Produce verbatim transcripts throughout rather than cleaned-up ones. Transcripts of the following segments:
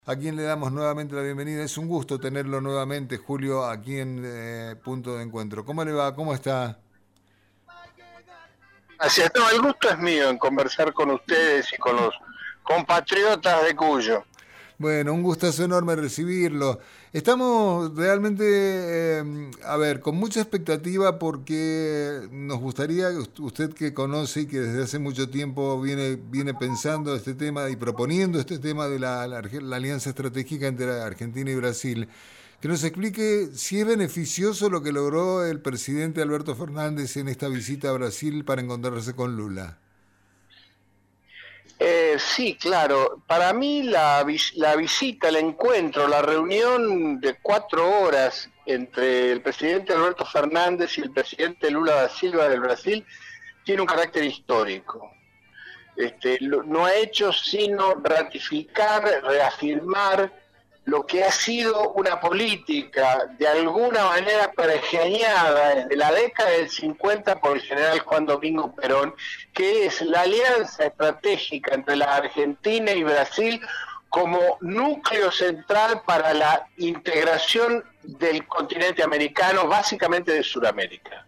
A quien le damos nuevamente la bienvenida. Es un gusto tenerlo nuevamente, Julio, aquí en eh, Punto de Encuentro. ¿Cómo le va? ¿Cómo está? Gracias. No, el gusto es mío en conversar con ustedes y con los compatriotas de Cuyo. Bueno, un gustazo enorme recibirlo. Estamos realmente, eh, a ver, con mucha expectativa porque nos gustaría, usted que conoce y que desde hace mucho tiempo viene, viene pensando este tema y proponiendo este tema de la, la, la alianza estratégica entre Argentina y Brasil, que nos explique si es beneficioso lo que logró el presidente Alberto Fernández en esta visita a Brasil para encontrarse con Lula. Eh, sí, claro. Para mí la, la visita, el encuentro, la reunión de cuatro horas entre el presidente Alberto Fernández y el presidente Lula da Silva del Brasil tiene un carácter histórico. Este, no ha hecho sino ratificar, reafirmar lo que ha sido una política de alguna manera pergeñada desde la década del cincuenta por el general Juan Domingo Perón, que es la alianza estratégica entre la Argentina y Brasil como núcleo central para la integración del continente americano, básicamente de Sudamérica.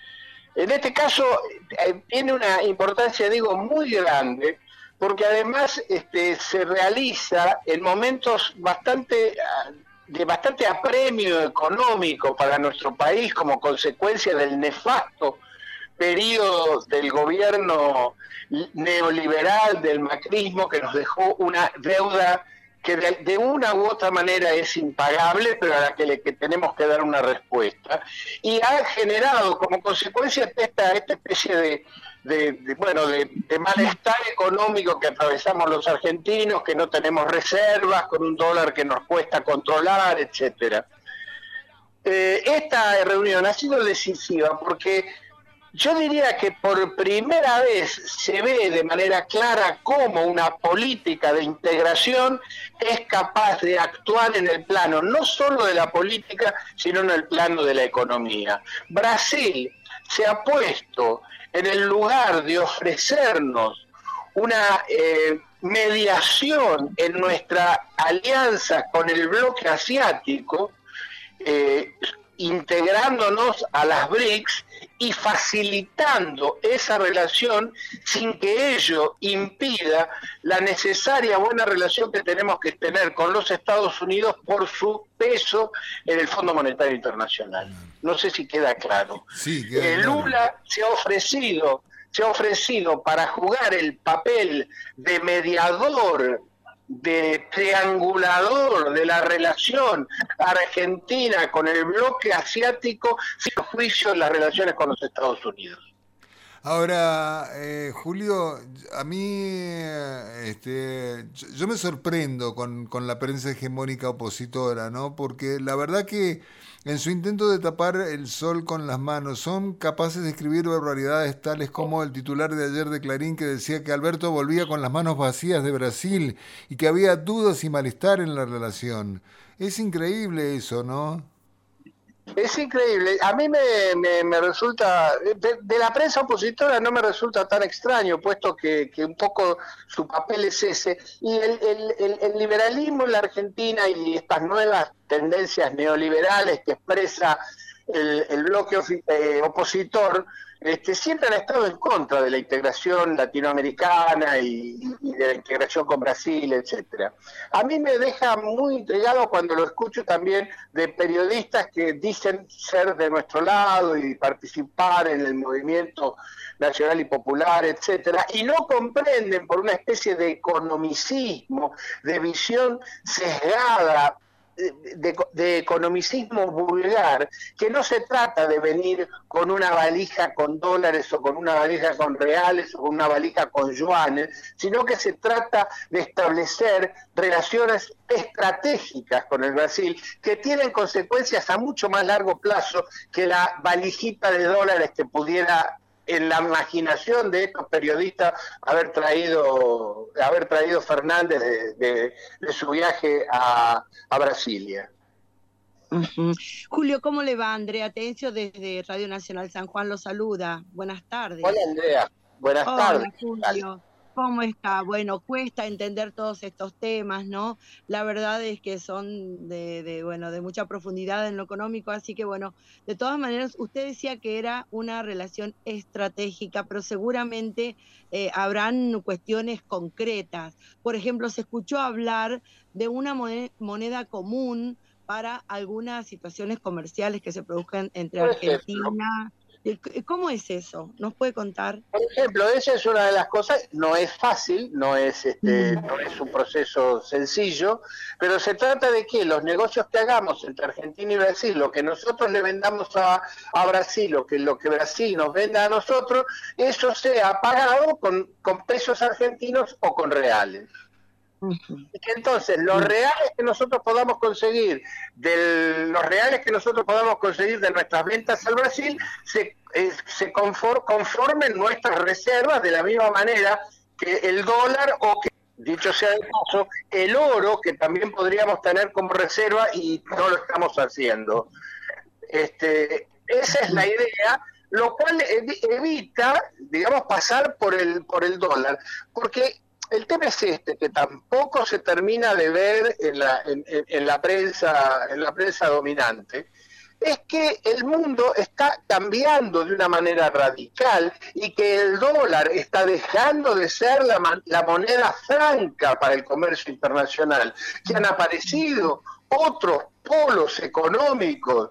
En este caso eh, tiene una importancia, digo, muy grande, porque además este, se realiza en momentos bastante de bastante apremio económico para nuestro país como consecuencia del nefasto periodo del gobierno neoliberal del macrismo que nos dejó una deuda que de, de una u otra manera es impagable, pero a la que, le, que tenemos que dar una respuesta, y ha generado como consecuencia esta, esta especie de, de, de bueno de, de malestar económico que atravesamos los argentinos, que no tenemos reservas, con un dólar que nos cuesta controlar, etcétera. Eh, esta reunión ha sido decisiva porque yo diría que por primera vez se ve de manera clara cómo una política de integración es capaz de actuar en el plano no solo de la política, sino en el plano de la economía. Brasil se ha puesto en el lugar de ofrecernos una eh, mediación en nuestra alianza con el bloque asiático, eh, integrándonos a las BRICS y facilitando esa relación sin que ello impida la necesaria buena relación que tenemos que tener con los Estados Unidos por su peso en el Fondo Monetario Internacional. No sé si queda claro. Sí, queda eh, claro. Lula se ha ofrecido, se ha ofrecido para jugar el papel de mediador, de triangulador de la relación argentina con el bloque asiático, sin juicio en las relaciones con los Estados Unidos. Ahora, eh, Julio, a mí este, yo, yo me sorprendo con, con la prensa hegemónica opositora, ¿no? Porque la verdad que en su intento de tapar el sol con las manos son capaces de escribir barbaridades tales como el titular de ayer de Clarín que decía que Alberto volvía con las manos vacías de Brasil y que había dudas y malestar en la relación. Es increíble eso, ¿no? Es increíble. A mí me, me, me resulta, de, de la prensa opositora no me resulta tan extraño, puesto que, que un poco su papel es ese. Y el, el, el, el liberalismo en la Argentina y estas nuevas tendencias neoliberales que expresa el, el bloque eh, opositor, este, siempre han estado en contra de la integración latinoamericana y, y de la integración con Brasil, etcétera. A mí me deja muy intrigado cuando lo escucho también de periodistas que dicen ser de nuestro lado y participar en el movimiento nacional y popular, etcétera, y no comprenden por una especie de economicismo, de visión sesgada, De, de economicismo vulgar, que no se trata de venir con una valija con dólares o con una valija con reales o con una valija con yuanes, sino que se trata de establecer relaciones estratégicas con el Brasil que tienen consecuencias a mucho más largo plazo que la valijita de dólares que pudiera en la imaginación de estos periodistas haber traído haber traído Fernández de, de, de su viaje a, a Brasilia. Uh-huh. Julio, ¿cómo le va? Andrea Tencio desde Radio Nacional San Juan lo saluda. Buenas tardes. Hola, Andrea. Buenas Hola, tardes. Julio. ¿Cómo está? Bueno, cuesta entender todos estos temas, ¿no? La verdad es que son de, de, bueno, de mucha profundidad en lo económico, así que bueno, de todas maneras, usted decía que era una relación estratégica, pero seguramente eh, habrán cuestiones concretas. Por ejemplo, se escuchó hablar de una moneda, moneda común para algunas situaciones comerciales que se produzcan entre Por ejemplo, Argentina. ¿Cómo es eso? ¿Nos puede contar? por ejemplo, esa es una de las cosas, no es fácil, no es, este, Mm. no es un proceso sencillo, pero se trata de que los negocios que hagamos entre Argentina y Brasil, lo que nosotros le vendamos a, a Brasil, o que lo que Brasil nos venda a nosotros, eso sea pagado con, con pesos argentinos o con reales. Uh-huh. Y que entonces los reales que nosotros podamos conseguir, de los reales que nosotros podamos conseguir de nuestras ventas al Brasil, se, eh, se conform, conformen nuestras reservas de la misma manera que el dólar o que, dicho sea de paso, el oro, que también podríamos tener como reserva y no lo estamos haciendo. Este, esa es la idea, lo cual evita, digamos, pasar por el, por el dólar, porque el tema es este, que tampoco se termina de ver en la, en, en la prensa, en la prensa dominante, es que el mundo está cambiando de una manera radical y que el dólar está dejando de ser la, la moneda franca para el comercio internacional, que han aparecido otros polos económicos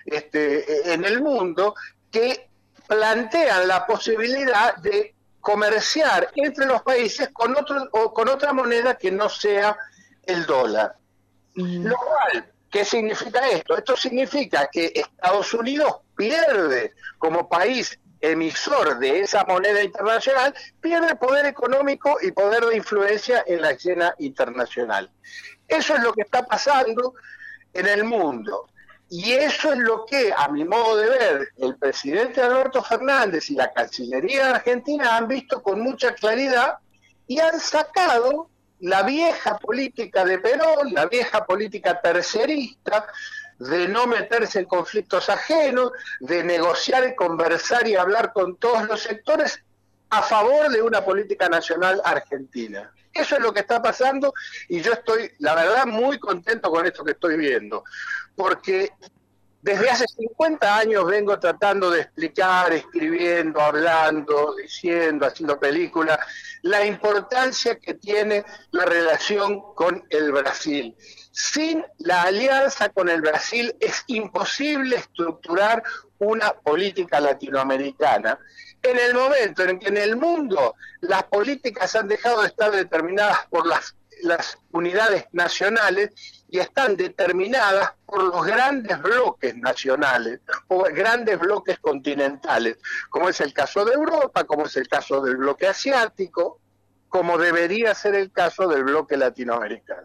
este, en el mundo que plantean la posibilidad de comerciar entre los países con otro o con otra moneda que no sea el dólar. Mm. Lo cual, ¿qué significa esto? Esto significa que Estados Unidos pierde como país emisor de esa moneda internacional, pierde poder económico y poder de influencia en la escena internacional. Eso es lo que está pasando en el mundo. Y eso es lo que, a mi modo de ver, el presidente Alberto Fernández y la Cancillería de Argentina han visto con mucha claridad y han sacado la vieja política de Perón, la vieja política tercerista, de no meterse en conflictos ajenos, de negociar y conversar y hablar con todos los sectores a favor de una política nacional argentina. Eso es lo que está pasando y yo estoy, la verdad, muy contento con esto que estoy viendo, porque desde hace cincuenta años vengo tratando de explicar, escribiendo, hablando, diciendo, haciendo películas, la importancia que tiene la relación con el Brasil. Sin la alianza con el Brasil es imposible estructurar una política latinoamericana. En el momento en que en el mundo las políticas han dejado de estar determinadas por las, las unidades nacionales y están determinadas por los grandes bloques nacionales o grandes bloques continentales, como es el caso de Europa, como es el caso del bloque asiático, como debería ser el caso del bloque latinoamericano.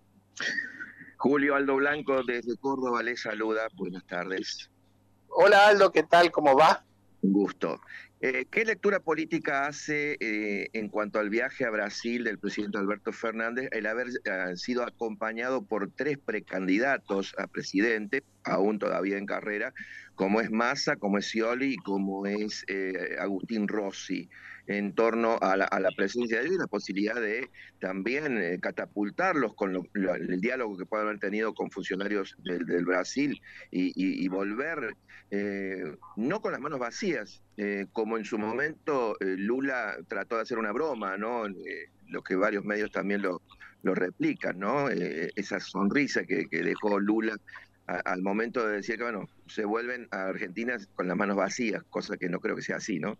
Julio Aldo Blanco desde Córdoba les saluda. Buenas tardes. Hola Aldo, ¿qué tal? ¿Cómo va? Un gusto. Eh, ¿Qué lectura política hace eh, en cuanto al viaje a Brasil del presidente Alberto Fernández, el haber eh, sido acompañado por tres precandidatos a presidente, aún todavía en carrera, como es Massa, como es Scioli y como es eh, Agustín Rossi, en torno a la, a la presencia de ellos y la posibilidad de también eh, catapultarlos con lo, lo, el diálogo que puedan haber tenido con funcionarios del, del Brasil y, y, y volver, eh, no con las manos vacías, eh, como en su momento eh, Lula trató de hacer una broma, ¿no? Eh, lo que varios medios también lo, lo replican, ¿no? Eh, esa sonrisa que, que dejó Lula a, al momento de decir que, bueno, se vuelven a Argentina con las manos vacías, cosa que no creo que sea así, ¿no?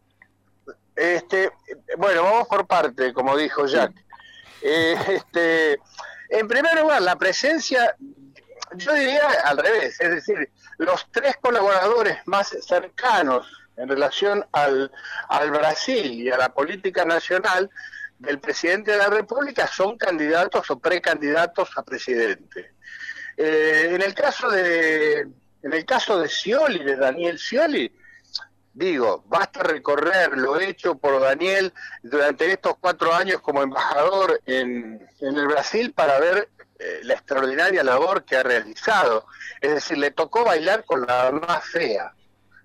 Este, bueno, vamos por parte, como dijo Jack. Eh, este, en primer lugar, la presencia, yo diría al revés, es decir, los tres colaboradores más cercanos en relación al, al Brasil y a la política nacional del presidente de la República son candidatos o precandidatos a presidente. Eh, en el caso de, en el caso de Scioli, de Daniel Scioli, digo, basta recorrer lo hecho por Daniel durante estos cuatro años como embajador en, en el Brasil para ver eh, la extraordinaria labor que ha realizado. Es decir, le tocó bailar con la más fea.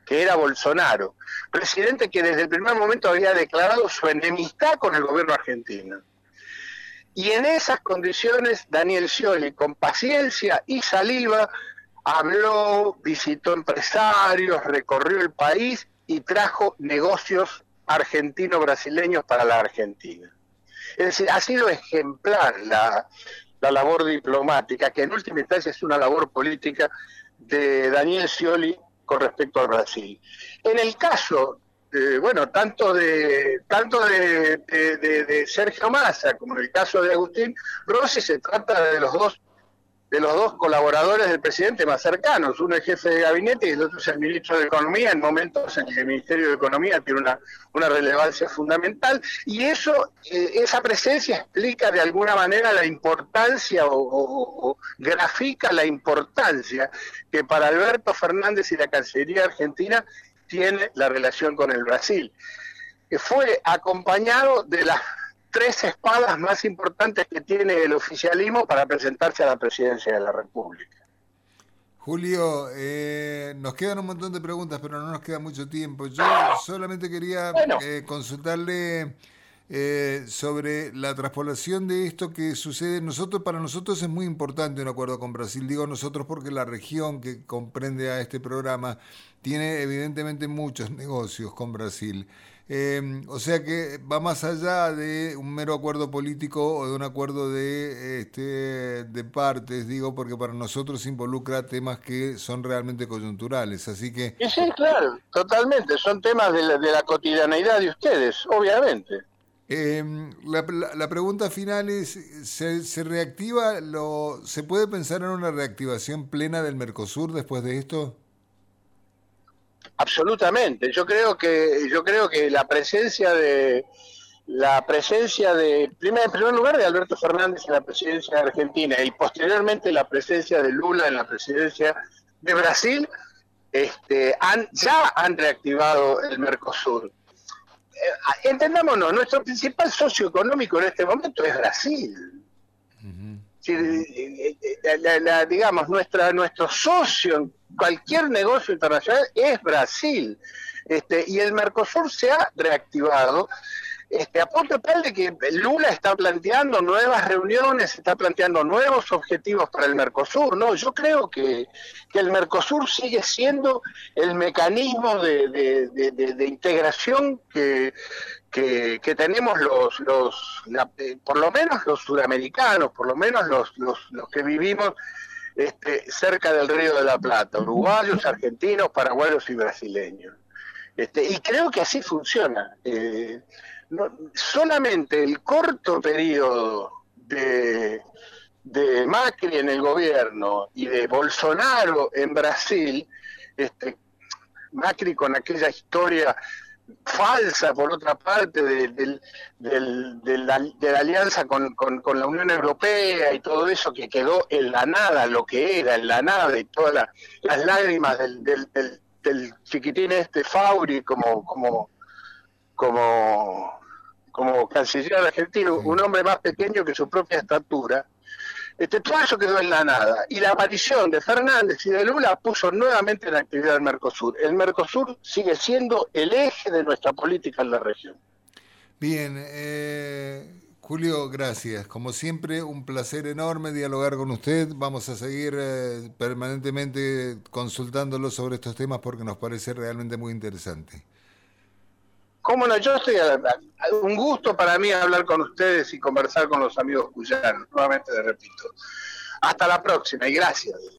que era Bolsonaro, presidente que desde el primer momento había declarado su enemistad con el gobierno argentino. Y en esas condiciones, Daniel Scioli, con paciencia y saliva, habló, visitó empresarios, recorrió el país y trajo negocios argentino-brasileños para la Argentina. Es decir, ha sido ejemplar la, la labor diplomática, que en última instancia es una labor política, de Daniel Scioli con respecto al Brasil. En el caso, eh, bueno, tanto de tanto de, de, de, de Sergio Massa como en el caso de Agustín Rossi, se trata de los dos de los dos colaboradores del presidente más cercanos, uno es jefe de gabinete y el otro es el ministro de Economía, en momentos en que el Ministerio de Economía tiene una, una relevancia fundamental, y eso, eh, esa presencia explica de alguna manera la importancia o, o, o grafica la importancia que para Alberto Fernández y la Cancillería Argentina tiene la relación con el Brasil, que fue acompañado de las tres espadas más importantes que tiene el oficialismo para presentarse a la presidencia de la República. Julio, eh, nos quedan un montón de preguntas, pero no nos queda mucho tiempo. Yo solamente quería bueno. eh, consultarle eh, sobre la traspolación de esto que sucede. Nosotros, para nosotros es muy importante un acuerdo con Brasil. Digo nosotros porque la región que comprende a este programa tiene evidentemente muchos negocios con Brasil. Eh, o sea que va más allá de un mero acuerdo político o de un acuerdo de, este, de partes, digo, porque para nosotros involucra temas que son realmente coyunturales, así que... Sí, claro, totalmente, son temas de la, de la cotidianeidad de ustedes, obviamente. Eh, la, la, la pregunta final es, ¿se, se reactiva, lo, se puede pensar en una reactivación plena del Mercosur después de esto? Absolutamente. Yo creo que yo creo que la presencia de la presencia de primer, en primer lugar de Alberto Fernández en la presidencia de Argentina y posteriormente la presencia de Lula en la presidencia de Brasil, este, han, ya han reactivado el Mercosur. Eh, entendámonos, nuestro principal socio económico en este momento es Brasil. Uh-huh. Sí, la, la, la, digamos, nuestra, nuestro socio en cualquier negocio internacional es Brasil, este, y el Mercosur se ha reactivado, este, a punto tal de que Lula está planteando nuevas reuniones, está planteando nuevos objetivos para el Mercosur, ¿no? Yo creo que, que el Mercosur sigue siendo el mecanismo de, de, de, de, de integración que Que, que tenemos los, los la, eh, por lo menos los sudamericanos, por lo menos los, los, los que vivimos este, cerca del Río de la Plata, uruguayos, argentinos, paraguayos y brasileños. Este, y creo que así funciona. Eh, no, solamente el corto periodo de, de Macri en el gobierno y de Bolsonaro en Brasil, este, Macri con aquella historia falsa, por otra parte, de, de, de, de, la, de la alianza con, con, con la Unión Europea y todo eso que quedó en la nada, lo que era, en la nada, y todas la, las lágrimas del, del, del, del chiquitín este Fauri como, como, como, como canciller argentino, un hombre más pequeño que su propia estatura. Este, todo eso quedó en la nada, y la aparición de Fernández y de Lula puso nuevamente en actividad el Mercosur. El Mercosur sigue siendo el eje de nuestra política en la región. Bien, eh, Julio, gracias. Como siempre, un placer enorme dialogar con usted. Vamos a seguir eh, permanentemente consultándolo sobre estos temas porque nos parece realmente muy interesante. Cómo no, yo estoy a, a, un gusto para mí hablar con ustedes y conversar con los amigos cuyanos. Nuevamente les repito. Hasta la próxima y gracias.